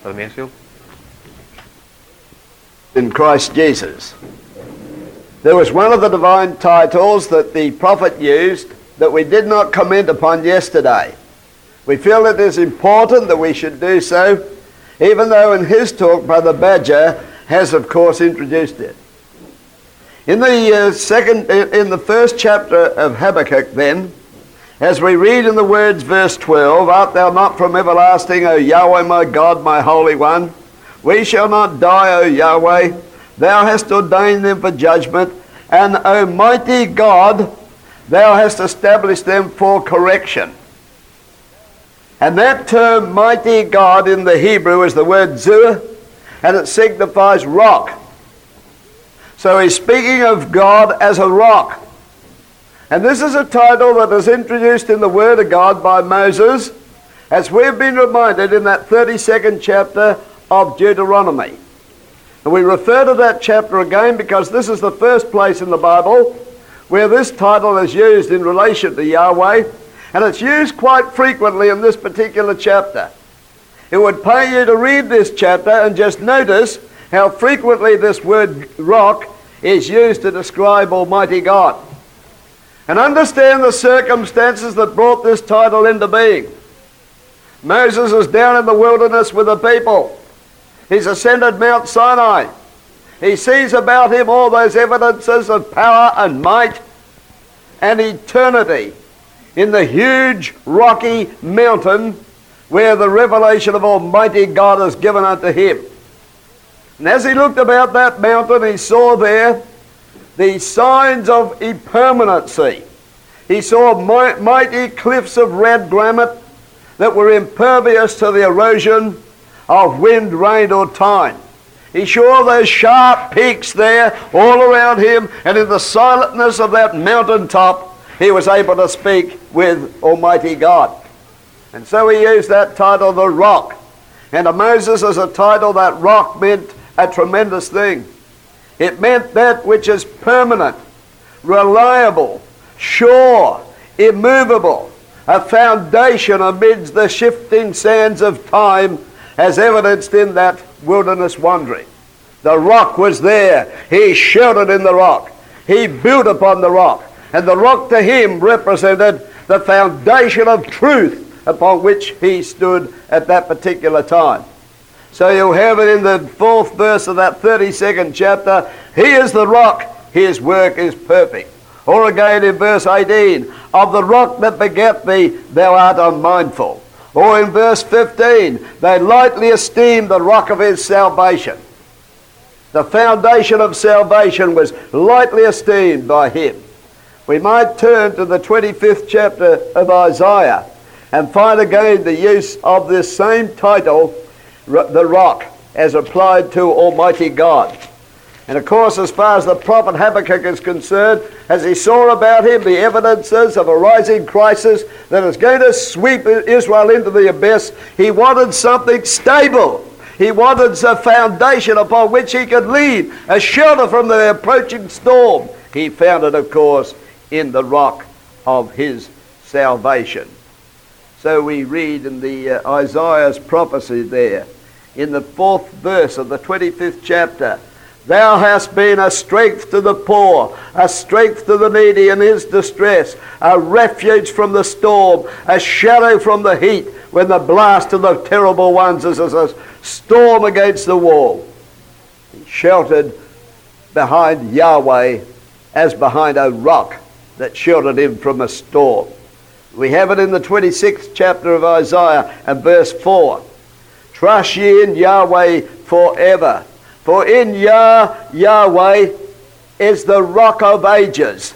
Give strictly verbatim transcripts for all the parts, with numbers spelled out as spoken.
Brother Mansfield? In Christ Jesus. There was one of the divine titles that the prophet used that we did not comment upon yesterday. We feel it is important that we should do so, even though in his talk Brother Badger has of course introduced it. In the uh, second, in the first chapter of Habakkuk then, as we read in the words verse twelve, "Art thou not from everlasting, O Yahweh my God, my Holy One? We shall not die, O Yahweh. Thou hast ordained them for judgment, and O mighty God, thou hast established them for correction." And that term, mighty God, in the Hebrew is the word zur, and it signifies rock. So he's speaking of God as a rock. And this is a title that is introduced in the Word of God by Moses, as we've been reminded in that thirty-second chapter of Deuteronomy. And we refer to that chapter again because this is the first place in the Bible where this title is used in relation to Yahweh, and it's used quite frequently in this particular chapter. It would pay you to read this chapter and just notice how frequently this word rock is used to describe Almighty God. And understand the circumstances that brought this title into being. Moses is down in the wilderness with the people. He's ascended Mount Sinai. He sees about him all those evidences of power and might and eternity in the huge rocky mountain where the revelation of Almighty God is given unto him. And as he looked about that mountain, he saw there the signs of impermanency. He saw mi- mighty cliffs of red granite that were impervious to the erosion of wind, rain, or time. He saw those sharp peaks there all around him, and in the silentness of that mountain top, he was able to speak with Almighty God. And so he used that title, the rock. And to Moses, as a title, that rock meant a tremendous thing. It meant that which is permanent, reliable, sure, immovable, a foundation amidst the shifting sands of time, as evidenced in that wilderness wandering. The rock was there. He sheltered in the rock. He built upon the rock. And the rock to him represented the foundation of truth upon which he stood at that particular time. So you'll have it in the fourth verse of that thirty-second chapter. He is the rock, his work is perfect. Or again in verse eighteen, "Of the rock that begat thee, thou art unmindful." Or in verse fifteen, "They lightly esteemed the rock of his salvation." The foundation of salvation was lightly esteemed by him. We might turn to the twenty-fifth chapter of Isaiah and find again the use of this same title, the rock, as applied to Almighty God. And of course, as far as the prophet Habakkuk is concerned, as he saw about him the evidences of a rising crisis that is going to sweep Israel into the abyss, he wanted something stable. He wanted a foundation upon which he could lean, a shelter from the approaching storm. He found it, of course, in the rock of his salvation. So we read in the uh, Isaiah's prophecy there, in the fourth verse of the twenty-fifth chapter, "Thou hast been a strength to the poor, a strength to the needy in his distress, a refuge from the storm, a shadow from the heat, when the blast of the terrible ones is as a storm against the wall." He sheltered behind Yahweh as behind a rock that sheltered him from a storm. We have it in the twenty-sixth chapter of Isaiah and verse four. "Trust ye in Yahweh forever. For in Yah, Yahweh is the rock of ages,"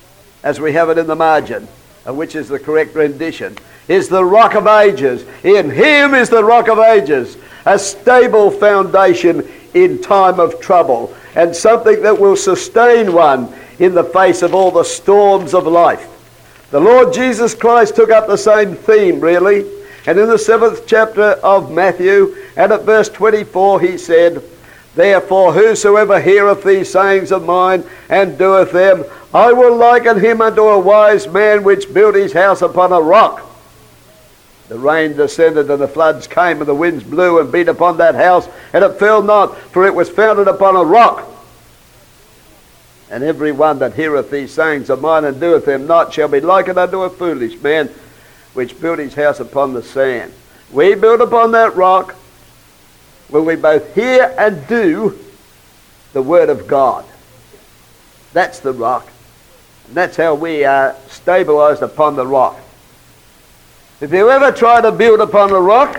as we have it in the margin, which is the correct rendition, "is the rock of ages. In him is the rock of ages, a stable foundation in time of trouble, and something that will sustain one in the face of all the storms of life." The Lord Jesus Christ took up the same theme, really. And in the seventh chapter of Matthew, and at verse twenty-four, he said, "Therefore whosoever heareth these sayings of mine, and doeth them, I will liken him unto a wise man which built his house upon a rock." The rain descended and the floods came and the winds blew and beat upon that house, and it fell not, for it was founded upon a rock. And every one that heareth these sayings of mine and doeth them not shall be likened unto a foolish man which built his house upon the sand. We build upon that rock when we both hear and do the word of God. That's the rock. And that's how we are stabilized upon the rock. If you ever try to build upon a rock,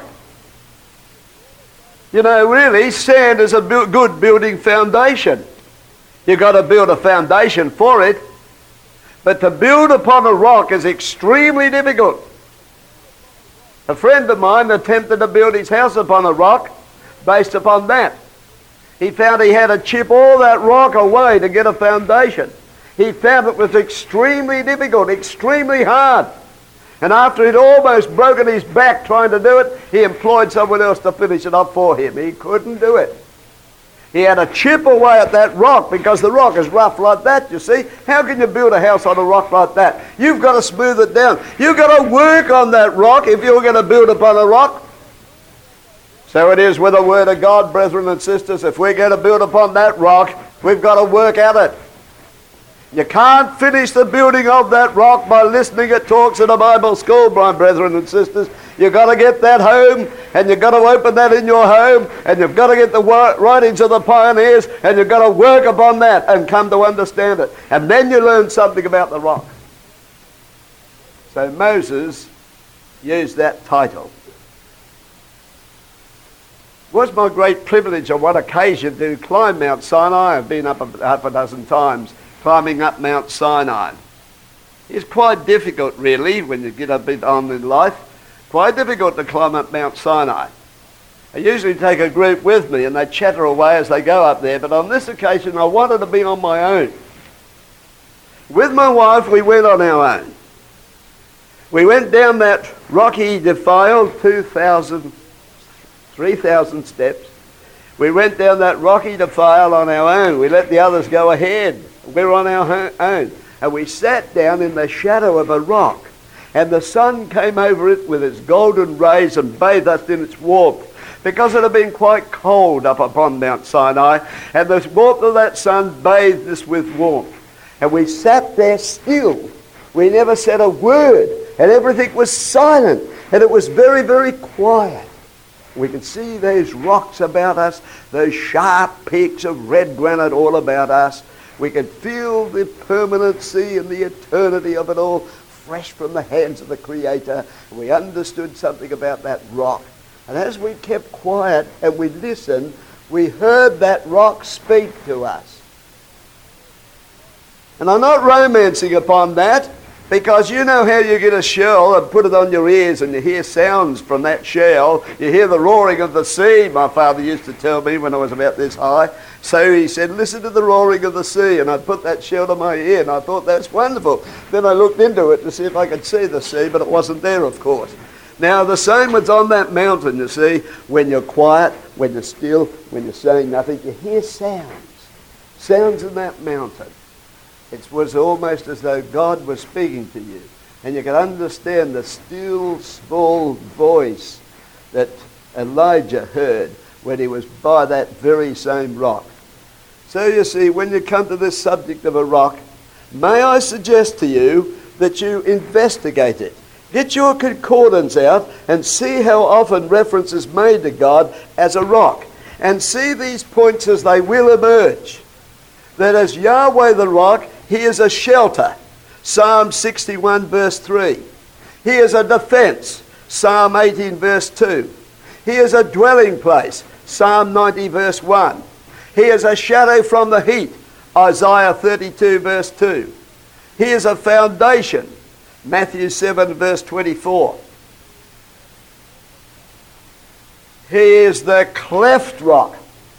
you know, really, sand is a bu- good building foundation. You've got to build a foundation for it. But to build upon a rock is extremely difficult. A friend of mine attempted to build his house upon a rock based upon that. He found he had to chip all that rock away to get a foundation. He found it was extremely difficult, extremely hard. And after he'd almost broken his back trying to do it, he employed someone else to finish it up for him. He couldn't do it. He had to chip away at that rock because the rock is rough like that, you see. How can you build a house on a rock like that? You've got to smooth it down. You've got to work on that rock if you're going to build upon a rock. So it is with the Word of God, brethren and sisters. If we're going to build upon that rock, we've got to work at it. You can't finish the building of that rock by listening at talks in a Bible school, my brethren and sisters. You've got to get that home, and you've got to open that in your home, and you've got to get the writings of the pioneers, and you've got to work upon that and come to understand it. And then you learn something about the rock. So Moses used that title. It was my great privilege on one occasion to climb Mount Sinai. I've been up a, half a dozen times climbing up Mount Sinai. It's quite difficult, really, when you get a bit on in life. Quite difficult to climb up Mount Sinai. I usually take a group with me and they chatter away as they go up there, but on this occasion I wanted to be on my own. With my wife we went on our own. We went down that rocky defile, two thousand, three thousand steps. We went down that rocky defile on our own. We let the others go ahead. We were on our own. And we sat down in the shadow of a rock. And the sun came over it with its golden rays and bathed us in its warmth. Because it had been quite cold up upon Mount Sinai. And the warmth of that sun bathed us with warmth. And we sat there still. We never said a word. And everything was silent. And it was very, very quiet. We could see those rocks about us, those sharp peaks of red granite all about us. We could feel the permanency and the eternity of it all, fresh from the hands of the Creator. We understood something about that rock. And as we kept quiet and we listened, we heard that rock speak to us. And I'm not romancing upon that, because you know how you get a shell and put it on your ears and you hear sounds from that shell. You hear the roaring of the sea, my father used to tell me when I was about this high. So he said, listen to the roaring of the sea. And I'd put that shell to my ear and I thought, that's wonderful. Then I looked into it to see if I could see the sea, but it wasn't there, of course. Now the same was on that mountain, you see. When you're quiet, when you're still, when you're saying nothing, you hear sounds. Sounds in that mountain. It was almost as though God was speaking to you. And you could understand the still, small voice that Elijah heard when he was by that very same rock. So you see, when you come to this subject of a rock, may I suggest to you that you investigate it. Get your concordance out and see how often reference is made to God as a rock. And see these points as they will emerge. That as Yahweh the rock, He is a shelter. Psalm sixty-one verse three. He is a defense. Psalm eighteen verse two. He is a dwelling place. Psalm ninety verse one. He is a shadow from the heat. Isaiah thirty-two verse two. He is a foundation. Matthew seven verse twenty-four. He is the cleft rock,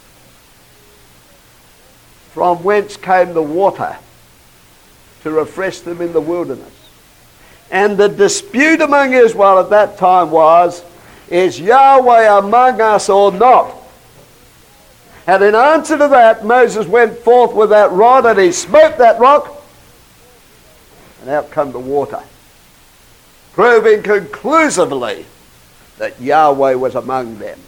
from whence came the water to refresh them in the wilderness. And the dispute among Israel at that time was, is Yahweh among us or not? And in answer to that, Moses went forth with that rod and he smote that rock, and out come the water, proving conclusively that Yahweh was among them.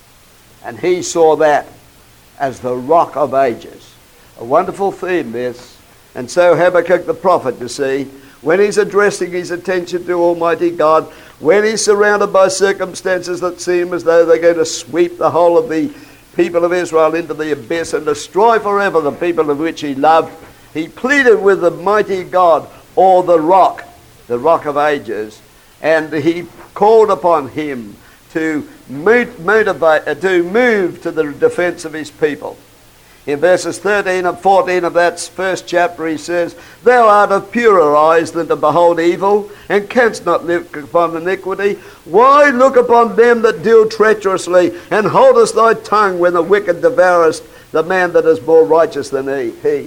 And he saw that as the rock of ages. A wonderful theme, this. And so Habakkuk the prophet, you see, when he's addressing his attention to Almighty God, when he's surrounded by circumstances that seem as though they're going to sweep the whole of the people of Israel into the abyss and destroy forever the people of which he loved, he pleaded with the mighty God, or the rock, the rock of ages, and he called upon him to motivate, to move to the defense of his people. In verses thirteen and fourteen of that first chapter he says, Thou art of purer eyes than to behold evil, and canst not look upon iniquity. Why look upon them that deal treacherously, and holdest thy tongue when the wicked devourest the man that is more righteous than he? he.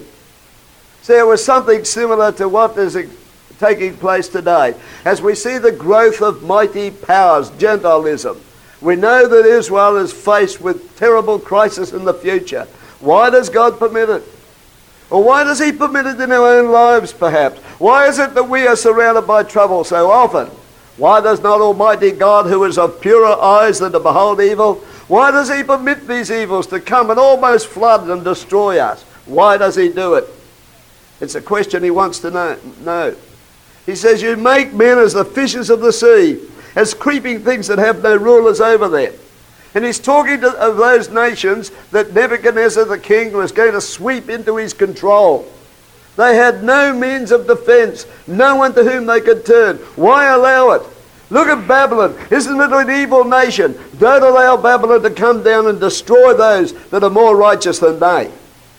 So there was something similar to what is taking place today. As we see the growth of mighty powers, Gentilism, we know that Israel is faced with terrible crisis in the future. Why does God permit it? Or why does he permit it in our own lives, perhaps? Why is it that we are surrounded by trouble so often? Why does not Almighty God, who is of purer eyes than to behold evil, why does he permit these evils to come and almost flood and destroy us? Why does he do it? It's a question he wants to know. know. He says, You make men as the fishes of the sea, as creeping things that have no rulers over them. And he's talking to, of those nations that Nebuchadnezzar the king was going to sweep into his control. They had no means of defense, no one to whom they could turn. Why allow it? Look at Babylon. Isn't it an evil nation? Don't allow Babylon to come down and destroy those that are more righteous than they.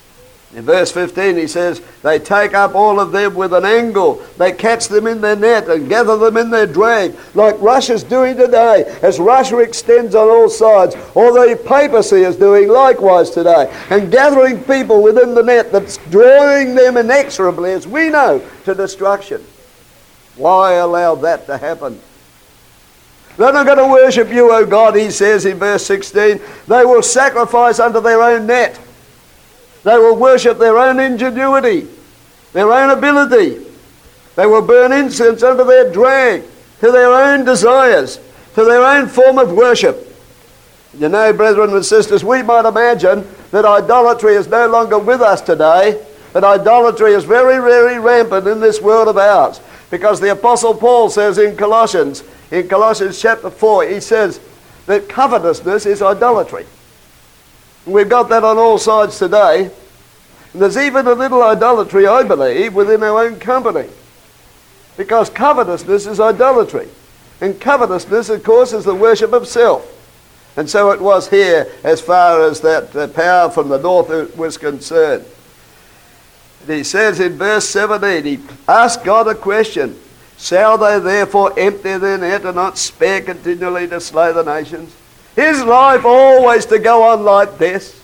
In verse fifteen he says, They take up all of them with an angle. They catch them in their net and gather them in their drag, like Russia's doing today, as Russia extends on all sides, or the papacy is doing likewise today, and gathering people within the net that's drawing them inexorably, as we know, to destruction. Why allow that to happen? They're not going to worship you, O God, he says in verse sixteen. They will sacrifice unto their own net. They will worship their own ingenuity, their own ability. They will burn incense unto their drag, to their own desires, to their own form of worship. You know, brethren and sisters, we might imagine that idolatry is no longer with us today, but idolatry is very, very rampant in this world of ours. Because the Apostle Paul says in Colossians, in Colossians chapter four, he says that covetousness is idolatry. We've got that on all sides today. And there's even a little idolatry, I believe, within our own company. Because covetousness is idolatry. And covetousness, of course, is the worship of self. And so it was here as far as that uh, power from the north was concerned. And he says in verse seventeen, he asked God a question. Shall they therefore empty their net and not spare continually to slay the nations? Is life always to go on like this?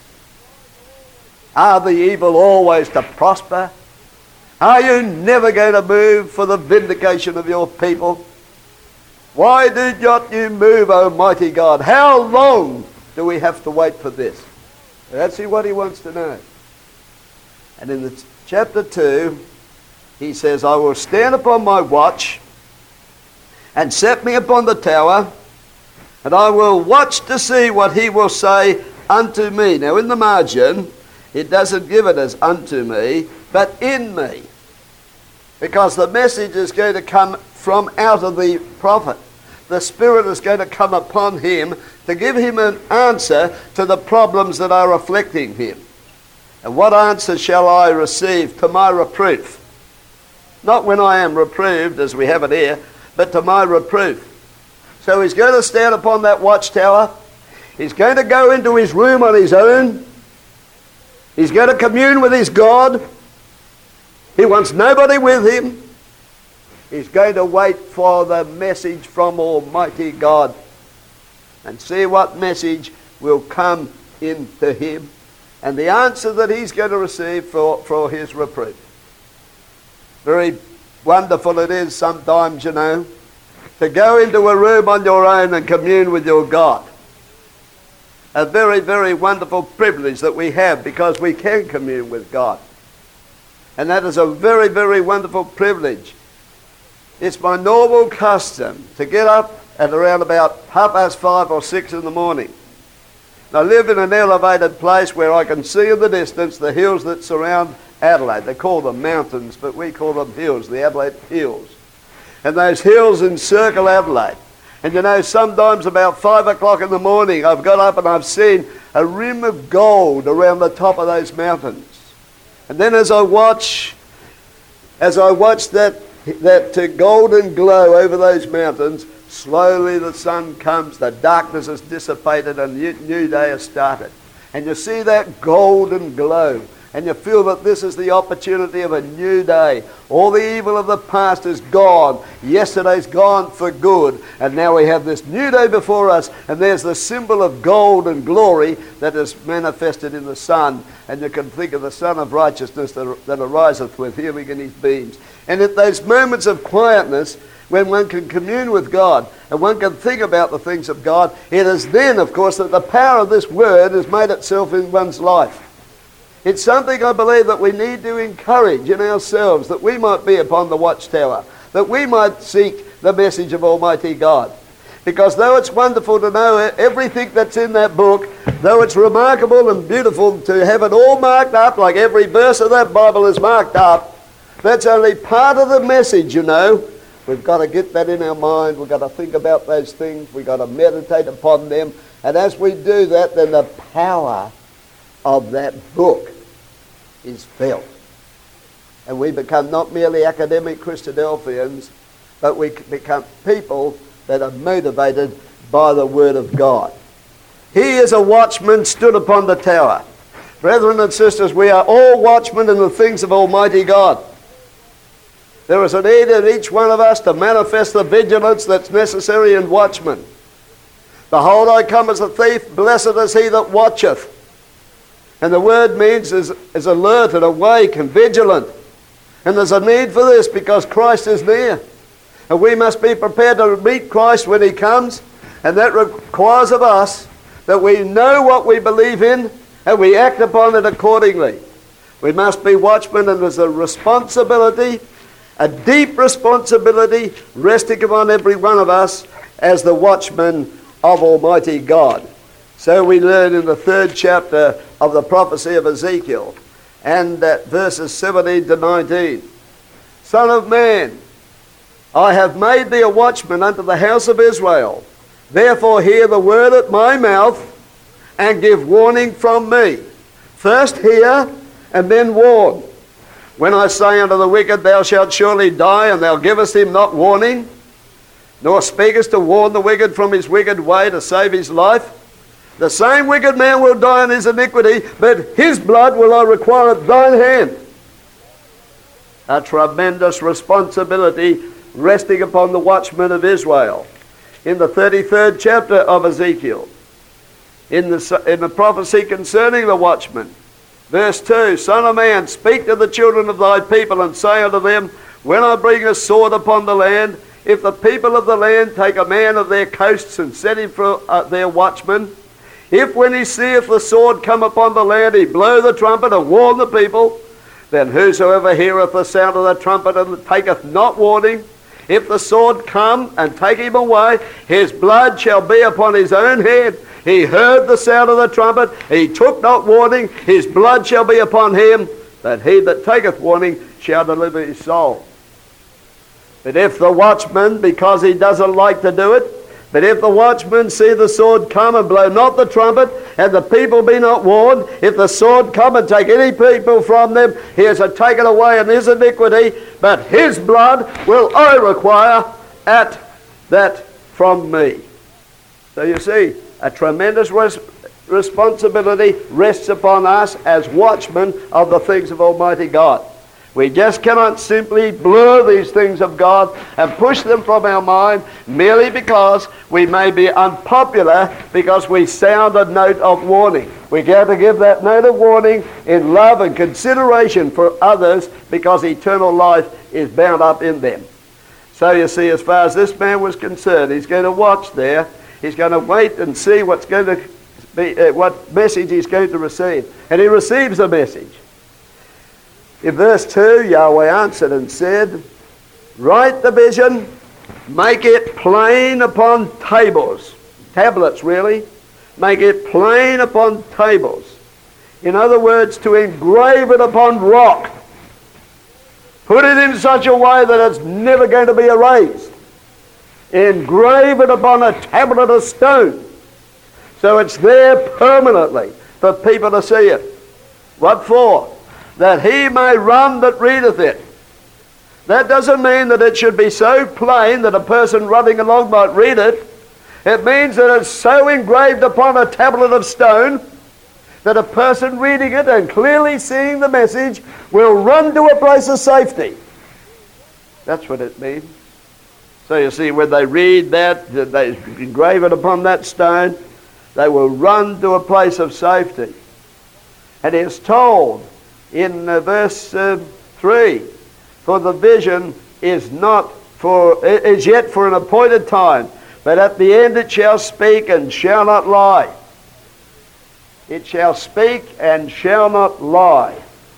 Are the evil always to prosper? Are you never going to move for the vindication of your people? Why did not you move, Almighty God? How long do we have to wait for this? That's what he wants to know. And in the chapter two, he says, I will stand upon my watch and set me upon the tower, and I will watch to see what he will say unto me. Now in the margin, it doesn't give it as unto me, but in me. Because the message is going to come from out of the prophet. The Spirit is going to come upon him to give him an answer to the problems that are afflicting him. And what answer shall I receive to my reproof? Not when I am reproved, as we have it here, but to my reproof. So he's going to stand upon that watchtower. He's going to go into his room on his own. He's going to commune with his God. He wants nobody with him. He's going to wait for the message from Almighty God and see what message will come into him and the answer that he's going to receive for, for his reproof. Very wonderful it is sometimes, you know, to go into a room on your own and commune with your God. A very, very wonderful privilege that we have because we can commune with God. And that is a very, very wonderful privilege. It's my normal custom to get up at around about half past five or six in the morning. I live in an elevated place where I can see in the distance the hills that surround Adelaide. They call them mountains, but we call them hills, the Adelaide Hills. And those hills encircle Adelaide. And you know, sometimes about five o'clock in the morning, I've got up and I've seen a rim of gold around the top of those mountains. And then as I watch, as I watch that, that uh, golden glow over those mountains, slowly the sun comes, the darkness is dissipated, and a new day has started. And you see that golden glow, and you feel that this is the opportunity of a new day. All the evil of the past is gone. Yesterday's gone for good. And now we have this new day before us, and there's the symbol of gold and glory that is manifested in the sun. And you can think of the Son of Righteousness that, that ariseth with healing in his beams. And at those moments of quietness, when one can commune with God and one can think about the things of God, it is then, of course, that the power of this word has made itself in one's life. It's something I believe that we need to encourage in ourselves, that we might be upon the watchtower, that we might seek the message of Almighty God. Because though it's wonderful to know everything that's in that book, though it's remarkable and beautiful to have it all marked up, like every verse of that Bible is marked up, that's only part of the message, you know. We've got to get that in our mind. We've got to think about those things. We've got to meditate upon them. And as we do that, then the power of that book is felt. And we become not merely academic Christadelphians, but we become people that are motivated by the Word of God. He is a watchman stood upon the tower. Brethren and sisters, we are all watchmen in the things of Almighty God. There is a need in each one of us to manifest the vigilance that's necessary in watchmen. Behold, I come as a thief, blessed is he that watcheth. And the word means is, is alert and awake and vigilant. And there's a need for this because Christ is near. And we must be prepared to meet Christ when he comes. And that requires of us that we know what we believe in and we act upon it accordingly. We must be watchmen, and there's a responsibility, a deep responsibility resting upon every one of us as the watchmen of Almighty God. So we learn in the third chapter of the prophecy of Ezekiel, and at verses seventeen to nineteen. Son of man, I have made thee a watchman unto the house of Israel. Therefore hear the word at my mouth, and give warning from me. First hear, and then warn. When I say unto the wicked, thou shalt surely die, and thou givest him not warning, nor speakest to warn the wicked from his wicked way to save his life, the same wicked man will die in his iniquity, but his blood will I require at thine hand. A tremendous responsibility resting upon the watchmen of Israel. In the thirty-third chapter of Ezekiel, in the, in the prophecy concerning the watchman, verse two, Son of man, speak to the children of thy people, and say unto them, when I bring a sword upon the land, if the people of the land take a man of their coasts and set him for uh, their watchman, if when he seeth the sword come upon the land, he blow the trumpet and warn the people, then whosoever heareth the sound of the trumpet and taketh not warning, if the sword come and take him away, his blood shall be upon his own head. He heard the sound of the trumpet, he took not warning, his blood shall be upon him, but he that taketh warning shall deliver his soul. But if the watchman, because he doesn't like to do it, but if the watchman see the sword come and blow not the trumpet, and the people be not warned, if the sword come and take any people from them, he is taken away in his iniquity, but his blood will I require at that from me. So you see, a tremendous res- responsibility rests upon us as watchmen of the things of Almighty God. We just cannot simply blur these things of God and push them from our mind merely because we may be unpopular because we sound a note of warning. We got to give that note of warning in love and consideration for others because eternal life is bound up in them. So you see, as far as this man was concerned, he's going to watch there. He's going to wait and see what's going to be, uh, what message he's going to receive. And he receives a message. In verse two, Yahweh answered and said, write the vision make it plain upon tables. Tablets, really. Make it plain upon tables. In other words, to engrave it upon rock. Put it in such a way that it's never going to be erased. Engrave it upon a tablet of stone, so it's there permanently for people to see it. What for? That he may run that readeth it. That doesn't mean that it should be so plain that a person running along might read it. It means that it's so engraved upon a tablet of stone that a person reading it and clearly seeing the message will run to a place of safety. That's what it means. So you see, when they read that, they engrave it upon that stone, they will run to a place of safety. And it's told in uh, verse uh, three, for the vision is not for, is yet for an appointed time, but at the end it shall speak and shall not lie. It shall speak and shall not lie.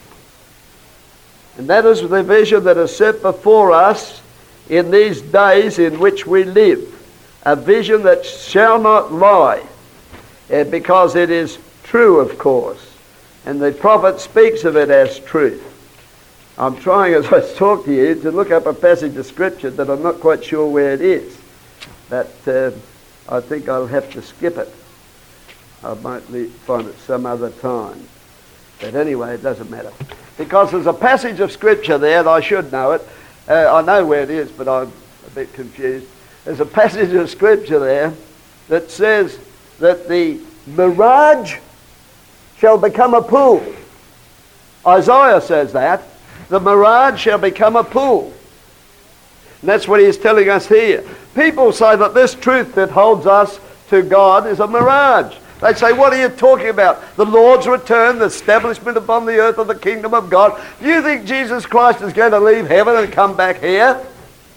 And that is the vision that is set before us in these days in which we live. A vision that shall not lie, uh, because it is true, of course. And the prophet speaks of it as truth. I'm trying, as I talk to you, to look up a passage of Scripture that I'm not quite sure where it is. But uh, I think I'll have to skip it. I might le- find it some other time. But anyway, it doesn't matter. Because there's a passage of Scripture there, and I should know it. Uh, I know where it is, but I'm a bit confused. There's a passage of Scripture there that says that the mirage shall become a pool. Isaiah says that. The mirage shall become a pool. And that's what he's telling us here. People say that this truth that holds us to God is a mirage. They say, what are you talking about? The Lord's return, the establishment upon the earth of the kingdom of God. Do you think Jesus Christ is going to leave heaven and come back here?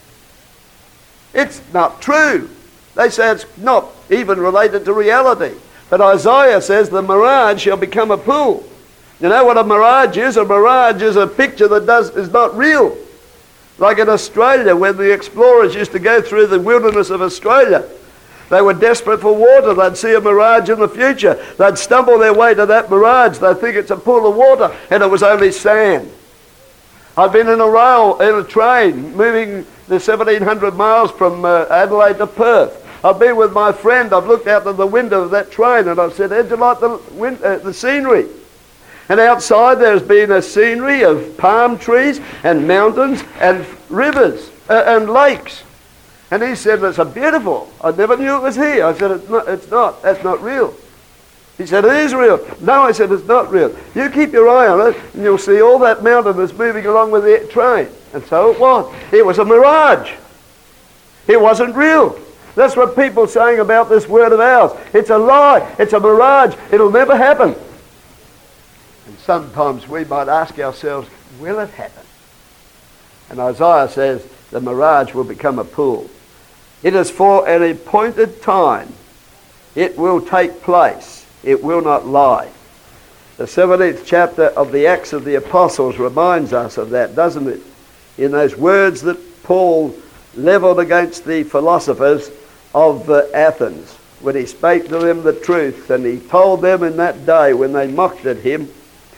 It's not true. They say it's not even related to reality. But Isaiah says the mirage shall become a pool. You know what a mirage is? A mirage is a picture that does is not real. Like in Australia, when the explorers used to go through the wilderness of Australia, they were desperate for water. They'd see a mirage in the future. They'd stumble their way to that mirage. They'd think it's a pool of water, and it was only sand. I've been in a rail, in a train, moving the seventeen hundred miles from uh, Adelaide to Perth. I've been with my friend. I've looked out of the window of that train, and I've said, "How'd you like the, wind, uh, the scenery?" And outside there's been a scenery of palm trees and mountains and rivers uh, and lakes. And he said, it's a beautiful. I never knew it was here. I said, it's not, it's not. That's not real. He said, it is real. No, I said, it's not real. You keep your eye on it, and you'll see all that mountain that's moving along with the train. And so it was. It was a mirage. It wasn't real. That's what people are saying about this word of ours. It's a lie. It's a mirage. It'll never happen. And sometimes we might ask ourselves, will it happen? And Isaiah says, the mirage will become a pool. It is for an appointed time. It will take place. It will not lie. The seventeenth chapter of the Acts of the Apostles reminds us of that, doesn't it? In those words that Paul levelled against the philosophers of uh, Athens, when he spake to them the truth, and he told them in that day when they mocked at him,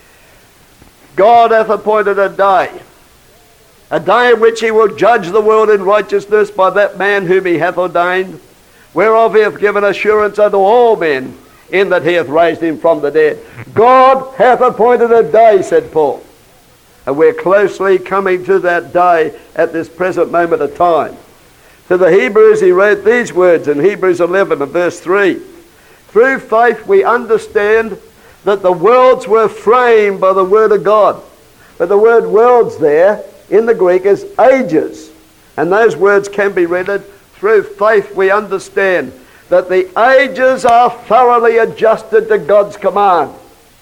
God hath appointed a day, a day in which he will judge the world in righteousness by that man whom he hath ordained, whereof he hath given assurance unto all men, in that he hath raised him from the dead. God hath appointed a day, said Paul. And we're closely coming to that day at this present moment of time. To the Hebrews he wrote these words in Hebrews eleven and verse three. Through faith we understand that the worlds were framed by the word of God. But the word worlds there in the Greek is ages. And those words can be rendered, through faith we understand that the ages are thoroughly adjusted to God's command.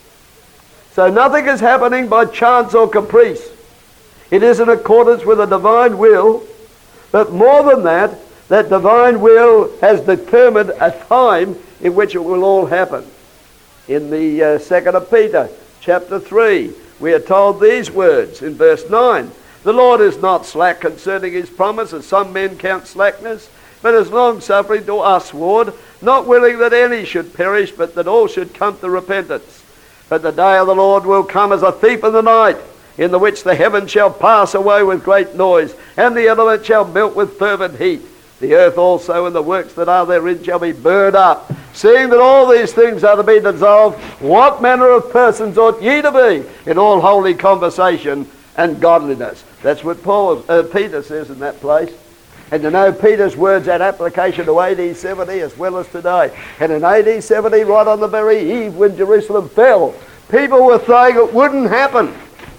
So nothing is happening by chance or caprice. It is in accordance with the divine will, but more than that, that divine will has determined a time in which it will all happen. In the uh, second of Peter, chapter three, we are told these words in verse nine. The Lord is not slack concerning his promise, as some men count slackness, but is long-suffering to usward, not willing that any should perish, but that all should come to repentance. But the day of the Lord will come as a thief in the night, in the which the heavens shall pass away with great noise, and the elements shall melt with fervent heat. The earth also and the works that are therein shall be burned up. Seeing that all these things are to be dissolved, what manner of persons ought ye to be in all holy conversation and godliness? That's what Paul, uh, Peter says in that place. And you know, Peter's words had application to A D seventy as well as today. And in A D seventy, right on the very eve when Jerusalem fell, people were saying it wouldn't happen.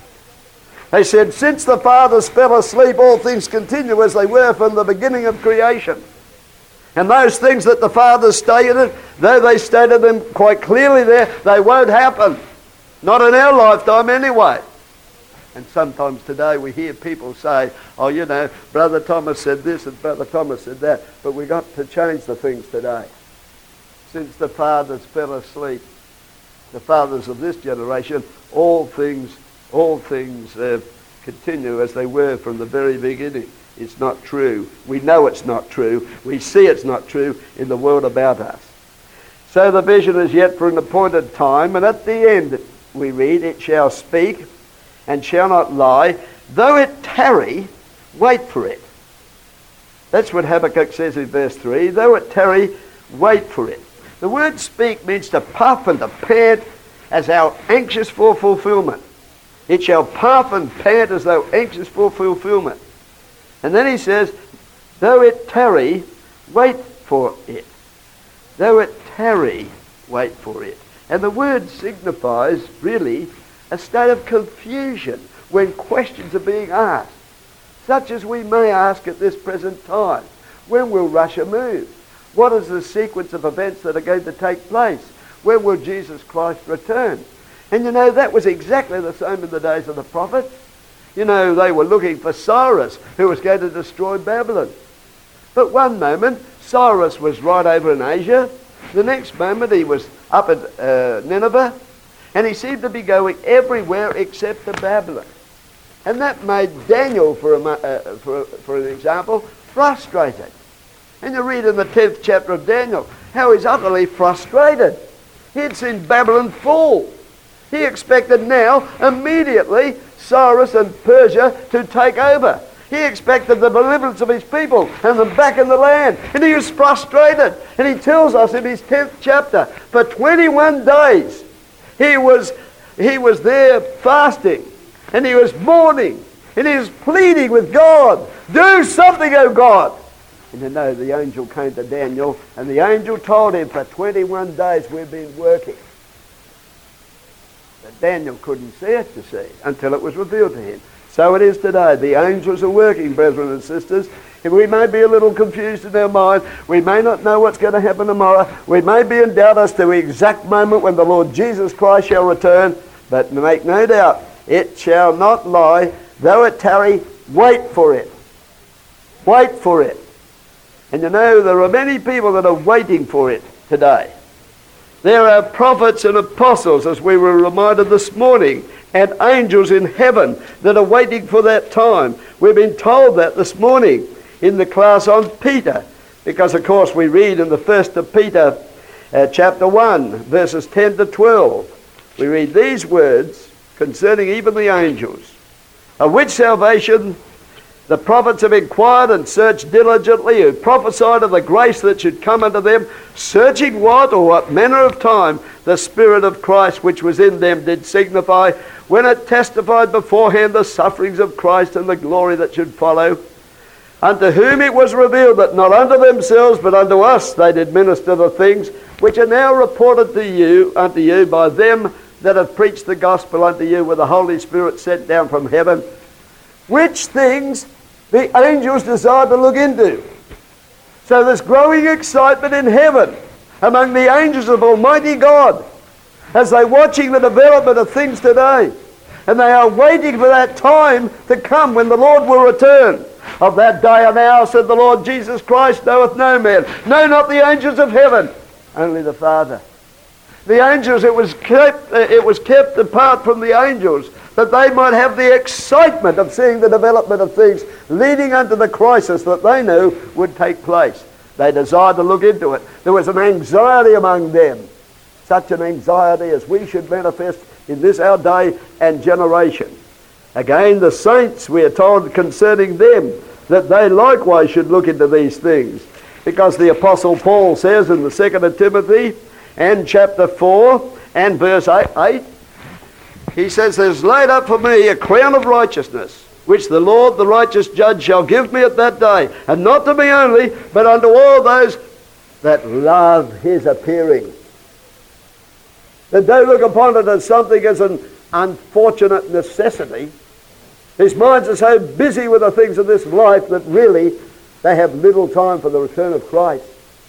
They said, since the fathers fell asleep, all things continue as they were from the beginning of creation. And those things that the fathers stated, though they stated them quite clearly there, they won't happen. Not in our lifetime anyway. And sometimes today we hear people say, oh, you know, Brother Thomas said this and Brother Thomas said that. But we've got to change the things today. Since the fathers fell asleep, the fathers of this generation, all things All things uh, continue as they were from the very beginning. It's not true. We know it's not true. We see it's not true in the world about us. So the vision is yet for an appointed time, and at the end we read, it shall speak and shall not lie. Though it tarry, wait for it. That's what Habakkuk says in verse three. Though it tarry, wait for it. The word speak means to puff and to pant as our anxious for fulfillment. It shall puff and pant as though anxious for fulfillment. And then he says, though it tarry, wait for it. Though it tarry, wait for it. And the word signifies really a state of confusion when questions are being asked, such as we may ask at this present time. When will Russia move? What is the sequence of events that are going to take place? When will Jesus Christ return? And you know, that was exactly the same in the days of the prophets. You know, they were looking for Cyrus, who was going to destroy Babylon. But one moment, Cyrus was right over in Asia. The next moment, he was up at uh, Nineveh. And he seemed to be going everywhere except to Babylon. And that made Daniel, for, a, uh, for, for an example, frustrated. And you read in the tenth chapter of Daniel how he's utterly frustrated. He'd seen Babylon fall. He expected now, immediately, Cyrus and Persia to take over. He expected the deliverance of his people and them back in the land. And he was frustrated. And he tells us in his tenth chapter, for twenty-one days, he was, he was there fasting. And he was mourning. And he was pleading with God, do something, O God. And you know, the angel came to Daniel, and the angel told him, for twenty-one days we've been working. Daniel couldn't see it, you see, until it was revealed to him. So it is today. The angels are working, brethren and sisters. And we may be a little confused in our mind. We may not know what's going to happen tomorrow. We may be in doubt as to the exact moment when the Lord Jesus Christ shall return. But make no doubt, it shall not lie. Though it tarry, wait for it. Wait for it. And you know, there are many people that are waiting for it today. There are prophets and apostles, as we were reminded this morning, and angels in heaven that are waiting for that time. We've been told that this morning in the class on Peter, because of course we read in the first of Peter uh, chapter one, verses ten to twelve. We read these words concerning even the angels, of which salvation the prophets have inquired and searched diligently, who prophesied of the grace that should come unto them, searching what or what manner of time the Spirit of Christ which was in them did signify, when it testified beforehand the sufferings of Christ and the glory that should follow. Unto whom it was revealed that not unto themselves but unto us they did minister the things which are now reported to you unto you by them that have preached the gospel unto you with the Holy Spirit sent down from heaven, which things the angels desire to look into. So there's growing excitement in heaven among the angels of Almighty God as they're watching the development of things today. And they are waiting for that time to come when the Lord will return. Of that day and hour, said the Lord Jesus Christ, knoweth no man, no, not the angels of heaven, only the Father. The angels, it was kept, it was kept apart from the angels that they might have the excitement of seeing the development of things leading unto the crisis that they knew would take place. They desired to look into it. There was an anxiety among them, such an anxiety as we should manifest in this our day and generation. Again, the saints, we are told concerning them, that they likewise should look into these things. Because the Apostle Paul says in the second of Timothy and chapter four and verse eight, he says, "There's laid up for me a crown of righteousness, which the Lord, the righteous judge, shall give me at that day, and not to me only, but unto all those that love his appearing." That don't look upon it as something as an unfortunate necessity. Whose minds are so busy with the things of this life that really they have little time for the return of Christ.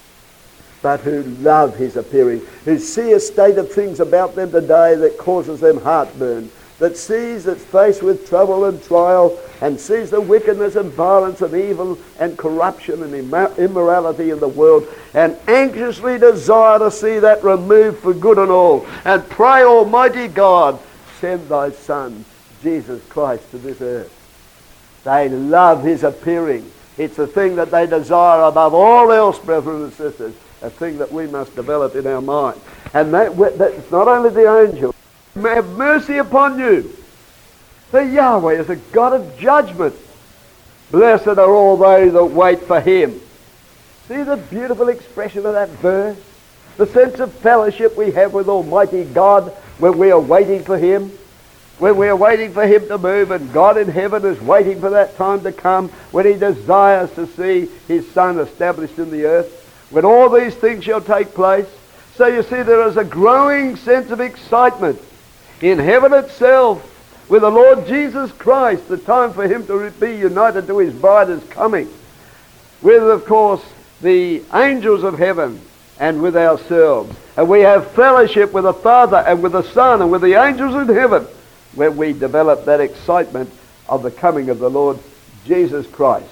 But who love his appearing, who see a state of things about them today that causes them heartburn, that sees it's faced with trouble and trial, and sees the wickedness and violence and evil and corruption and immorality in the world, and anxiously desire to see that removed for good and all, and pray, Almighty God, send thy Son, Jesus Christ, to this earth. They love his appearing. It's a thing that they desire above all else, brethren and sisters, a thing that we must develop in our mind. And that, that's not only the angel. Have mercy upon you. The Yahweh is a God of judgment. Blessed are all they that wait for him. See the beautiful expression of that verse? The sense of fellowship we have with Almighty God when we are waiting for him. When we are waiting for him to move, and God in heaven is waiting for that time to come when he desires to see his Son established in the earth. When all these things shall take place. So you see, there is a growing sense of excitement in heaven itself with the Lord Jesus Christ. The time for him to be united to his bride is coming. With, of course, the angels of heaven and with ourselves. And we have fellowship with the Father and with the Son and with the angels in heaven, when we develop that excitement of the coming of the Lord Jesus Christ.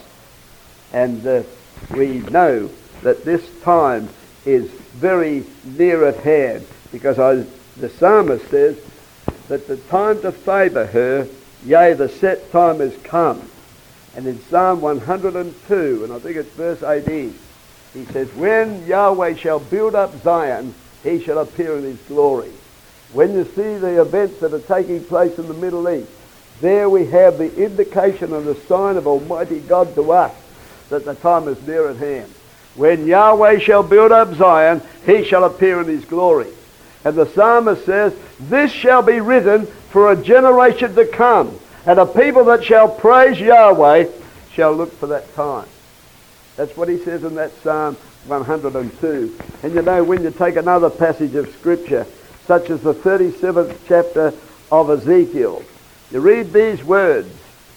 And uh, we know that this time is very near at hand, because I, the psalmist says that the time to favour her, yea, the set time has come. And in Psalm one hundred two, and I think it's verse eighteen, he says, "When Yahweh shall build up Zion, he shall appear in his glory." When you see the events that are taking place in the Middle East, there we have the indication and the sign of Almighty God to us that the time is near at hand. When Yahweh shall build up Zion, he shall appear in his glory. And the psalmist says, "This shall be written for a generation to come, and a people that shall praise Yahweh shall look for that time." That's what he says in that Psalm one hundred two. And you know, when you take another passage of Scripture, such as the thirty-seventh chapter of Ezekiel, you read these words.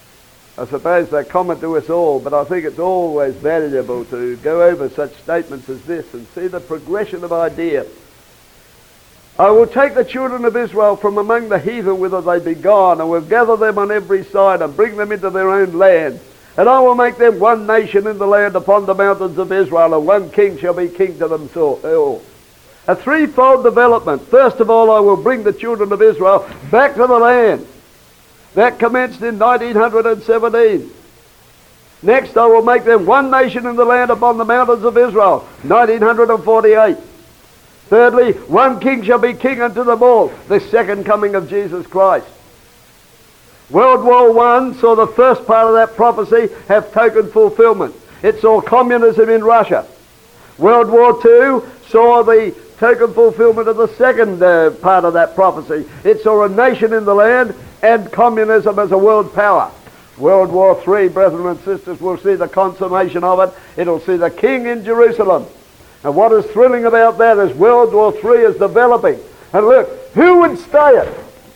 I suppose they're common to us all, but I think it's always valuable to go over such statements as this and see the progression of idea. "I will take the children of Israel from among the heathen whither they be gone, and will gather them on every side, and bring them into their own land. And I will make them one nation in the land upon the mountains of Israel, and one king shall be king to them all." A threefold development. First of all, I will bring the children of Israel back to the land. That commenced in nineteen seventeen. Next, I will make them one nation in the land upon the mountains of Israel, nineteen forty-eight. Thirdly, one king shall be king unto them all, the second coming of Jesus Christ. World War One saw the first part of that prophecy have token fulfillment. It saw communism in Russia. World War Two saw the token fulfillment of the second uh, part of that prophecy. It saw a nation in the land and communism as a world power. World War Three, brethren and sisters, will see the consummation of it. It'll see the king in Jerusalem. And what is thrilling about that is World War Three is developing. And look, who would stay it?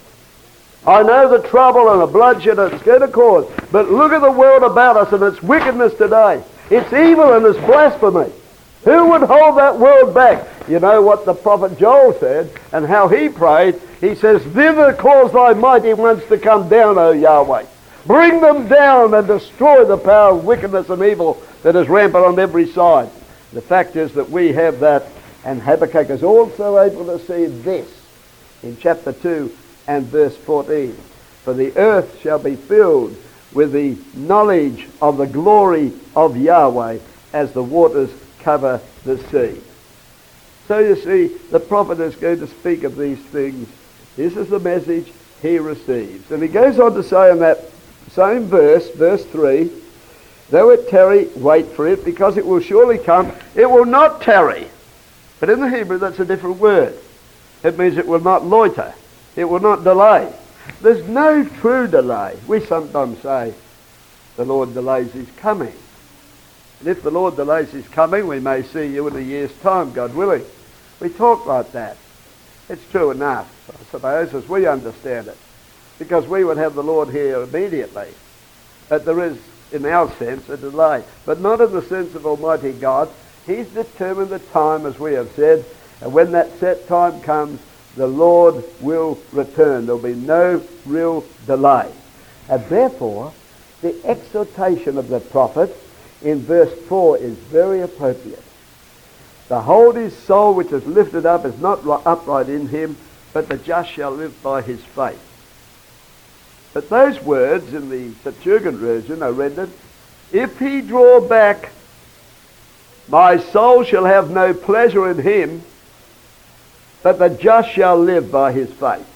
I know the trouble and the bloodshed it's going to cause, but look at the world about us and its wickedness today. It's evil and it's blasphemy. Who would hold that world back? You know what the prophet Joel said and how he prayed. He says, "Thither cause thy mighty ones to come down, O Yahweh. Bring them down and destroy the power of wickedness and evil that is rampant on every side." The fact is that we have that, and Habakkuk is also able to see this in chapter two and verse fourteen. For the earth shall be filled with the knowledge of the glory of Yahweh as the waters cover the sea. So you see, the prophet is going to speak of these things. This is the message he receives. And he goes on to say in that same verse, verse three, though it tarry, wait for it, because it will surely come. It will not tarry. But in the Hebrew, that's a different word. It means it will not loiter. It will not delay. There's no true delay. We sometimes say the Lord delays his coming. And if the Lord delays his coming, we may see you in a year's time, God willing. We talk like that. It's true enough, I suppose, as we understand it. Because we would have the Lord here immediately. But there is, in our sense, a delay. But not in the sense of Almighty God. He's determined the time, as we have said. And when that set time comes, the Lord will return. There'll be no real delay. And therefore, the exhortation of the prophet in verse four is very appropriate. Behold, his soul which is lifted up is not upright in him, but the just shall live by his faith. But those words in the Septuagint version are rendered, if he draw back, my soul shall have no pleasure in him, but the just shall live by his faith.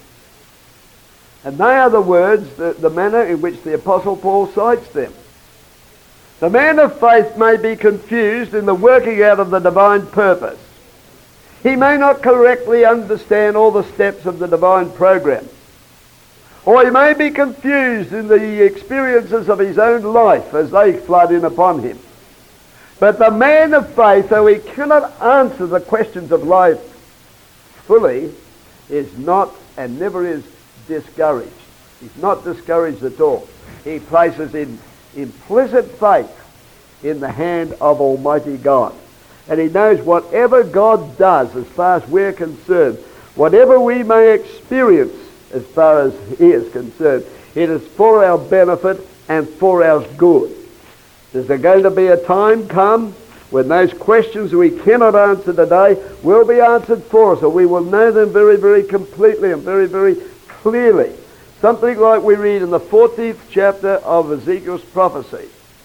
And they are the words, the, the manner in which the Apostle Paul cites them. The man of faith may be confused in the working out of the divine purpose. He may not correctly understand all the steps of the divine program. Or he may be confused in the experiences of his own life as they flood in upon him. But the man of faith, though he cannot answer the questions of life fully, is not and never is discouraged. He's not discouraged at all. He places in implicit faith in the hand of Almighty God. And he knows whatever God does as far as we're concerned, whatever we may experience as far as he is concerned, it is for our benefit and for our good. Is there going to be a time come when those questions we cannot answer today will be answered for us, or we will know them very, very completely and very, very clearly? Something like we read in the fourteenth chapter of Ezekiel's prophecy.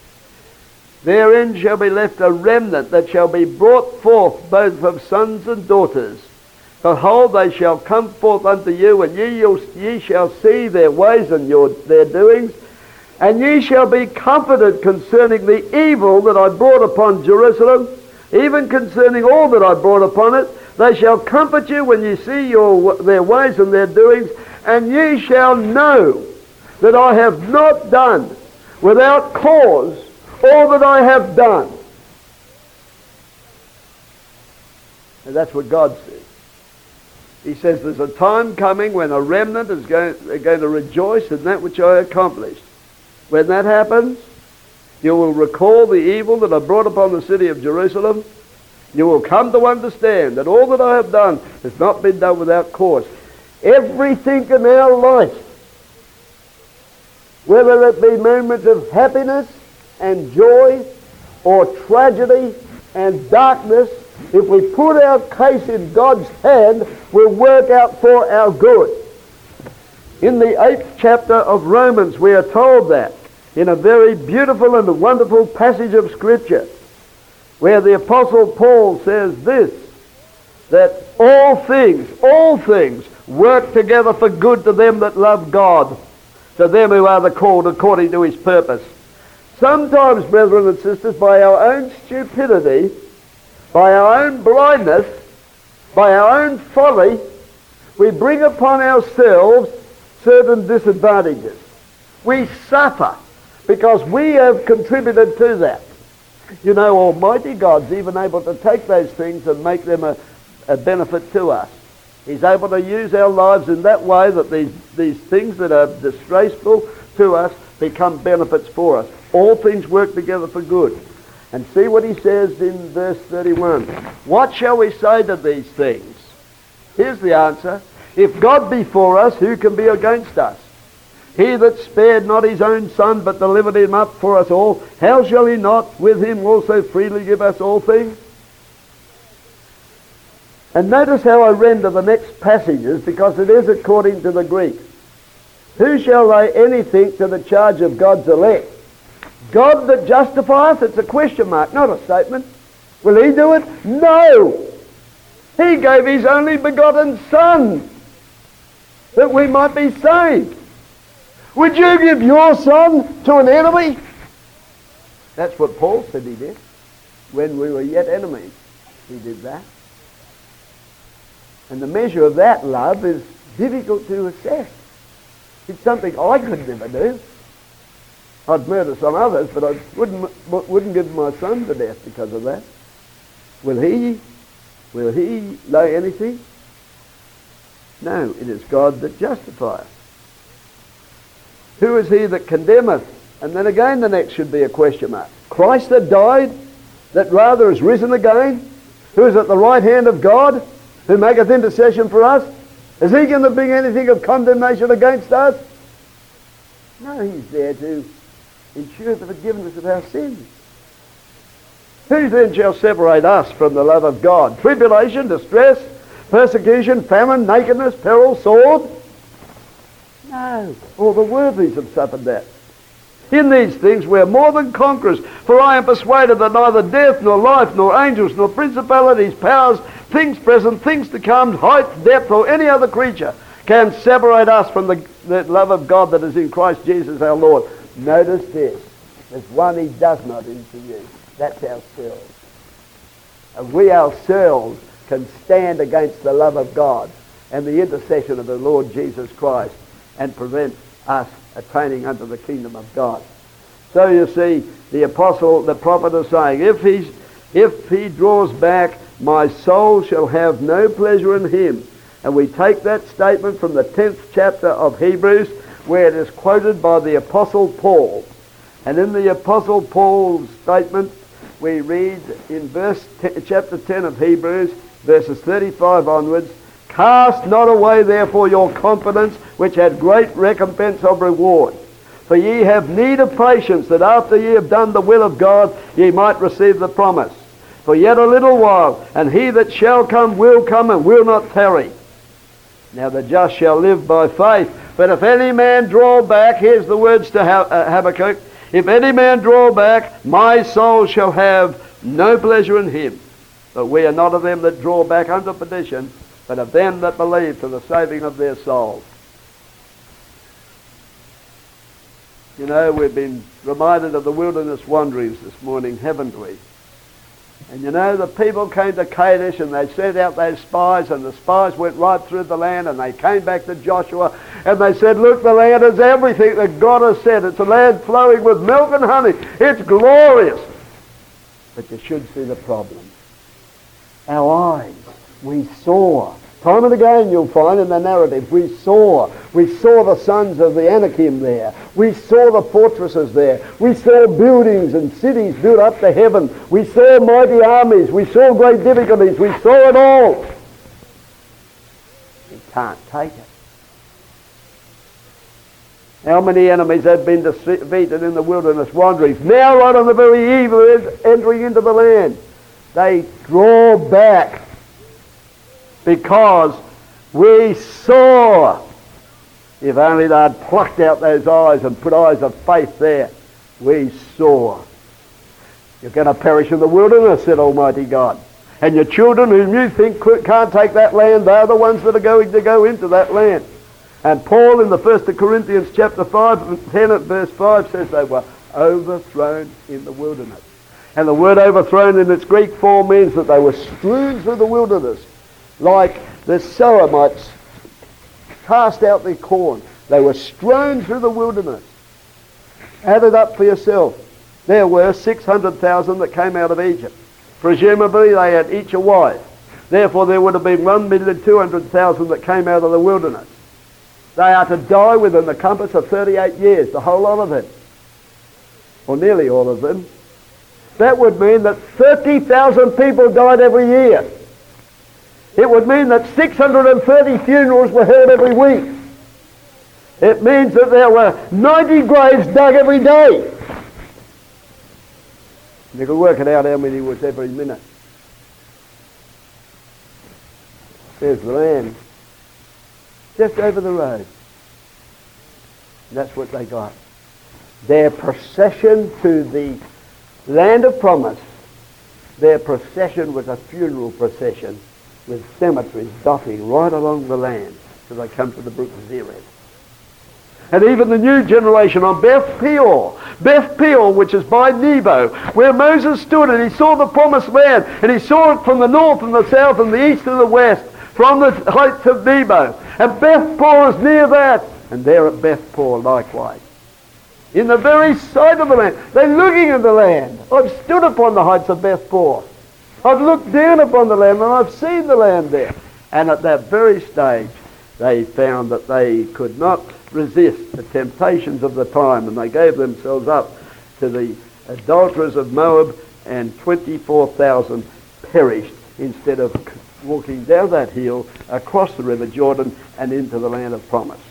Therein shall be left a remnant that shall be brought forth both of sons and daughters. Behold, they shall come forth unto you, and ye, ye shall see their ways and your, their doings, and ye shall be comforted concerning the evil that I brought upon Jerusalem, even concerning all that I brought upon it. They shall comfort you when ye see your, their ways and their doings, and ye shall know that I have not done without cause all that I have done. And that's what God says. He says there's a time coming when a remnant is going, going to rejoice in that which I accomplished. When that happens, you will recall the evil that I brought upon the city of Jerusalem. You will come to understand that all that I have done has not been done without cause. Everything in our life, whether it be moments of happiness and joy or tragedy and darkness, if we put our case in God's hand, will work out for our good. In the eighth chapter of Romans, we are told that in a very beautiful and wonderful passage of Scripture, where the Apostle Paul says this, that all things, all things work together for good to them that love God, to them who are the called according to his purpose. Sometimes, brethren and sisters, by our own stupidity, by our own blindness, by our own folly, we bring upon ourselves certain disadvantages. We suffer because we have contributed to that. You know, Almighty God's even able to take those things and make them a, a benefit to us. He's able to use our lives in that way that these, these things that are disgraceful to us become benefits for us. All things work together for good. And see what he says in verse thirty-one. What shall we say to these things? Here's the answer. If God be for us, who can be against us? He that spared not his own son, but delivered him up for us all, how shall he not with him also freely give us all things? And notice how I render the next passages, because it is according to the Greek. Who shall lay anything to the charge of God's elect? God that justifieth? It's a question mark, not a statement. Will he do it? No! He gave his only begotten Son that we might be saved. Would you give your son to an enemy? That's what Paul said he did. When we were yet enemies, he did that. And the measure of that love is difficult to assess. It's something I could never do. I'd murder some others, but I wouldn't, wouldn't give my son to death because of that. Will he, will he lay anything? No, it is God that justifieth. Who is he that condemneth? And then again the next should be a question mark. Christ that died, that rather is risen again, who is at the right hand of God, who maketh intercession for us. Is he going to bring anything of condemnation against us? No, he's there to ensure the forgiveness of our sins. Who then shall separate us from the love of God? Tribulation, distress, persecution, famine, nakedness, peril, sword? No, all the worthies have suffered that. In these things we are more than conquerors, for I am persuaded that neither death, nor life, nor angels, nor principalities, powers, things present, things to come, height, depth, or any other creature can separate us from the, the love of God that is in Christ Jesus our Lord. Notice this. There's one he does not interview. That's ourselves. And we ourselves can stand against the love of God and the intercession of the Lord Jesus Christ and prevent us attaining unto the kingdom of God. So you see, the apostle, the prophet is saying, if he's, if he draws back, my soul shall have no pleasure in him. And we take that statement from the tenth chapter of Hebrews, where it is quoted by the apostle Paul. And in the apostle Paul's statement, we read in verse t- chapter ten of Hebrews, verses thirty-five onwards, cast not away therefore your confidence, which had great recompense of reward. For ye have need of patience, that after ye have done the will of God, ye might receive the promise. For yet a little while, and he that shall come will come and will not tarry. Now the just shall live by faith. But if any man draw back, here's the words to Habakkuk, if any man draw back, my soul shall have no pleasure in him. But we are not of them that draw back unto perdition, but of them that believe to the saving of their souls. You know, we've been reminded of the wilderness wanderings this morning, haven't we? And you know, the people came to Kadesh and they sent out those spies, and the spies went right through the land, and they came back to Joshua and they said, look, the land is everything that God has said. It's a land flowing with milk and honey. It's glorious. But you should see the problem. Our eyes, we saw. Time and again you'll find in the narrative, we saw. We saw the sons of the Anakim there. We saw the fortresses there. We saw buildings and cities built up to heaven. We saw mighty armies. We saw great difficulties. We saw it all. You can't take it. How many enemies have been defeated in the wilderness wanderings? Now right on the very eve of entering into the land, they draw back. Because we saw, if only they'd plucked out those eyes and put eyes of faith there, we saw. You're going to perish in the wilderness, said Almighty God. And your children whom you think can't take that land, they're the ones that are going to go into that land. And Paul in the First Corinthians chapter five, ten at verse five says they were overthrown in the wilderness. And the word overthrown in its Greek form means that they were strewn through the wilderness. Like the sower might cast out their corn. They were strewn through the wilderness. Add it up for yourself. There were six hundred thousand that came out of Egypt. Presumably they had each a wife. Therefore there would have been one million two hundred thousand that came out of the wilderness. They are to die within the compass of thirty-eight years, the whole lot of them. Or nearly all of them. That would mean that thirty thousand people died every year. It would mean that six hundred thirty funerals were held every week. It means that there were ninety graves dug every day. You can work it out how many was every minute. There's the land. Just over the road. And that's what they got. Their procession to the land of promise, their procession was a funeral procession with cemeteries dotting right along the land till they come to the brook Zered. And even the new generation on Beth Peor, Beth Peor, which is by Nebo, where Moses stood and he saw the promised land, and he saw it from the north and the south and the east and the west, from the heights of Nebo. And Beth Peor is near that. And there at Beth Peor likewise. In the very sight of the land. They're looking at the land. I've stood upon the heights of Beth Peor. I've looked down upon the land and I've seen the land there. And at that very stage, they found that they could not resist the temptations of the time, and they gave themselves up to the adulterers of Moab, and twenty-four thousand perished instead of walking down that hill, across the river Jordan, and into the land of promise.